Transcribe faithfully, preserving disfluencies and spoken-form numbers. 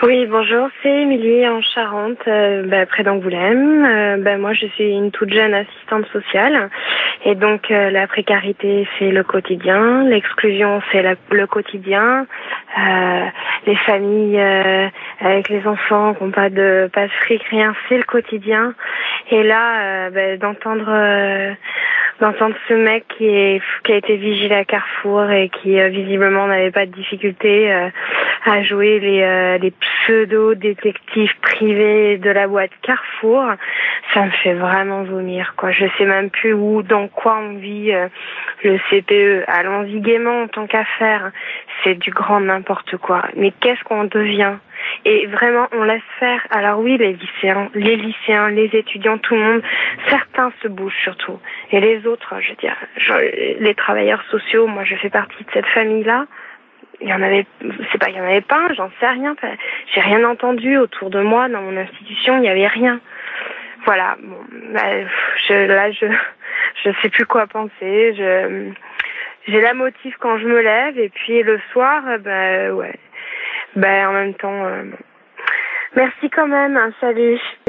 Oui, bonjour, c'est Émilie en Charente, euh, bah, près d'Angoulême. Euh, bah, moi, je suis une toute jeune assistante sociale. Et donc, euh, la précarité, c'est le quotidien. L'exclusion, c'est la- le quotidien. Euh, les familles euh, avec les enfants qui n'ont pas de, pas de fric, rien, c'est le quotidien. Et là, euh, bah, d'entendre... Euh, d'entendre ce mec qui, est, qui a été vigile à Carrefour et qui euh, visiblement n'avait pas de difficulté euh, à jouer les, euh, les pseudo-détectives privés de la boîte Carrefour, ça me fait vraiment vomir, quoi. Je sais même plus où, dans quoi on vit euh, le C P E. Allons-y gaiement en tant qu'affaire. C'est du grand n'importe quoi. Mais qu'est-ce qu'on devient ? Et vraiment, on laisse faire. Alors oui, les lycéens, les lycéens, les étudiants, tout le monde, certains se bougent surtout. Et les autres, je veux dire, je, les travailleurs sociaux, moi je fais partie de cette famille-là. Il y en avait, c'est pas, il y en avait pas, j'en sais rien. J'ai rien entendu autour de moi, dans mon institution, il n'y avait rien. Voilà. Bon, bah, je, là, je, je sais plus quoi penser. Je, j'ai la motive quand je me lève, et puis le soir, bah ouais. Ben, en même temps, euh... merci quand même, hein, salut.